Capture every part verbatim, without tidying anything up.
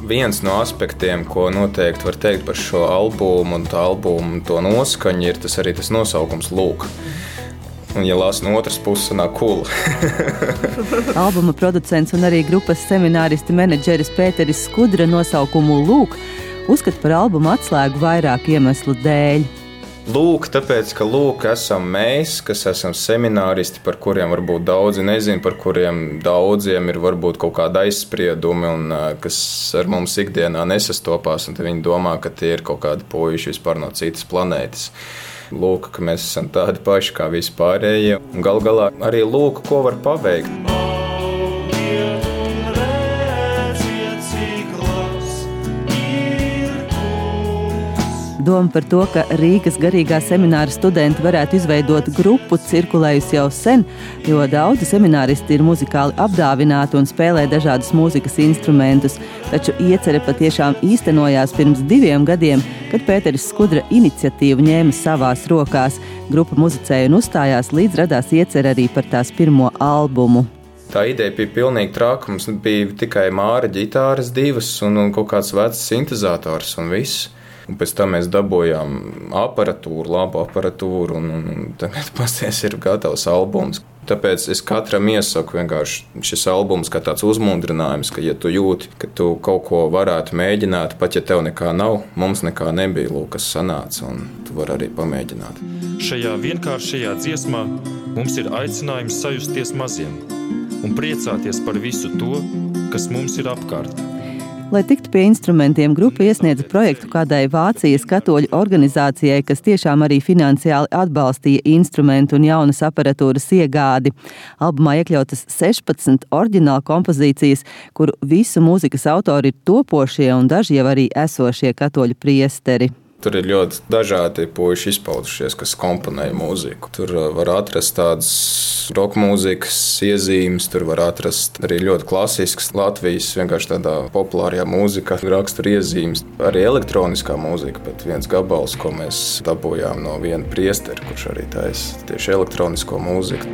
Viens no aspektiem, ko noteikti var teikt par šo albumu un tā albumu to noskaņu, ir tas arī tas nosaukums Lūk. Un, ja lasa no otras puses, sanāk kula. Albuma producents un arī grupas semināristi menedžeris Pēteris Skudra nosaukumu Lūk uzskata par albumu atslēgu vairāk iemeslu dēļ. Lūk, tāpēc, ka lūk, esam mēs, kas esam semināristi, par kuriem varbūt daudzi nezin, par kuriem daudziem ir varbūt kaut kāda aizspriedumi un kas ar mums ikdienā nesastopās, un viņi domā, ka tie ir kaut kādi puiši vispār no citas planētas. Lūk, ka mēs esam tādi paši kā vispārējie, un gal galā arī lūk, ko var paveikt. Doma par to, ka Rīgas garīgā semināra studenti varētu izveidot grupu, cirkulējusi jau sen, jo daudzi semināristi ir muzikāli apdāvināti un spēlē dažādus mūzikas instrumentus. Taču iecere patiešām īstenojās pirms diviem gadiem, kad Pēteris Skudra iniciatīvu ņēma savās rokās. Grupa muzicēja un uzstājās, līdz radās iecere arī par tās pirmo albumu. Tā ideja bija pilnīgi traka. Mums bija tikai māra ģitāras divas un, un kaut kāds vecs sintezators un viss. Un pēc tam mēs dabūjām aparatūru, labu aparatūru, un, un tagad pasties ir gatavs albums. Tāpēc es katram iesaku vienkārši šis albums kā tāds uzmundrinājums, ka, ja tu jūti, ka tu kaut ko varētu mēģināt, pat ja tev nekā nav, mums nekā nebija, lūk, kas sanāca, un tu vari arī pamēģināt. Šajā vienkāršajā dziesmā mums ir aicinājums sajusties maziem un priecāties par visu to, kas mums ir apkārt. Lai tiktu pie instrumentiem, grupa iesniedza projektu kādai Vācijas katoļu organizācijai, kas tiešām arī finansiāli atbalstīja instrumentu un jaunas aparatūras iegādi. Albumā iekļautas sešpadsmit oriģināla kompozīcijas, kuru visu mūzikas autori ir topošie un daži jau arī esošie katoļu priesteri. Tur ir ļoti dažādi puiši izpaudušies, kas komponēja mūziku. Tur var atrast tādas roka mūzikas iezīmes, tur var atrast arī ļoti klasiskas Latvijas vienkārši tādā populārajā mūzikā rakstura iezīmes. Arī elektroniskā mūzika, pat viens gabals, ko mēs dabūjām no viena priestera, kurš arī taisa tieši elektronisko mūziku.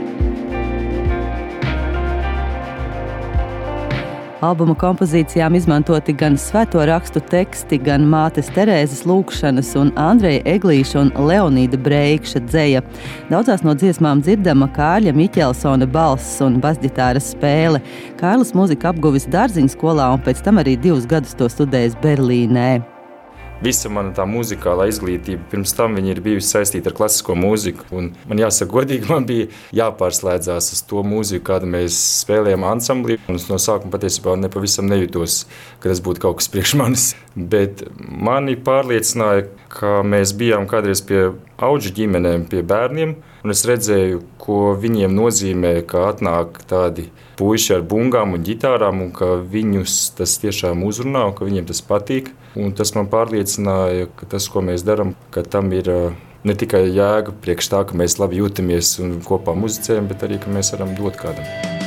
Albuma kompozīcijām izmantoti gan svēto rakstu teksti, gan mātes Terēzes lūkšanas un Andreja Eglīša un Leonīda Breikša dzeja. Daudzās no dziesmām dzirdama Kārļa Miķelsona balss un basģitāras spēle. Kārlis mūziku apguvis Dārziņu skolā un pēc tam arī divus gadus to studējis Berlīnē. Visa mana tā muzikālā izglītība, pirms tam viņa ir bijusi saistīta ar klasisko mūziku. Un man jāsaka godīgi, man bija jāpārslēdzās uz to mūziku, kādu mēs spēlējām ansamblī. Un es no sākuma patiesībā nepavisam nejūtos, ka tas būtu kaut kas priekš manis. Bet mani pārliecināja, ka mēs bijām kādreiz pie auģu ģimenēm, pie bērniem. Un es redzēju, ko viņiem nozīmē, ka atnāk tādi puiši ar bungām un ģitārām, un ka viņus tas tiešām uzrunā, un ka viņiem tas patīk. Un tas man pārliecināja, ka tas, ko mēs darām, ka tam ir ne tikai jēga priekš tā, ka mēs labi jūtamies un kopā muzicējam, bet arī, ka mēs varam dot kādam.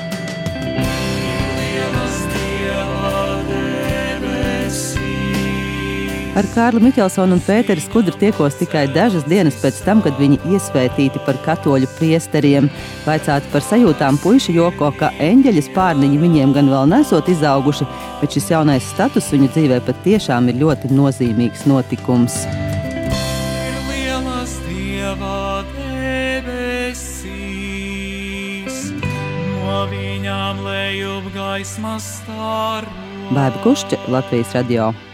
Ar Kārli Miķelsonu un Pēteri Skudru tiekos tikai dažas dienas pēc tam, kad viņi iesvētīti par katoļu priesteriem. Vaicāti par sajūtām puiši joko, ka eņģeļa spārniņi viņiem gan vēl nesot izauguši, bet šis jaunais status viņu dzīvē pat tiešām ir ļoti nozīmīgs notikums. Ir lielas Dieva debesīs, no viņām lejup gaismas staro. Baiba Kušķe, Latvijas radio.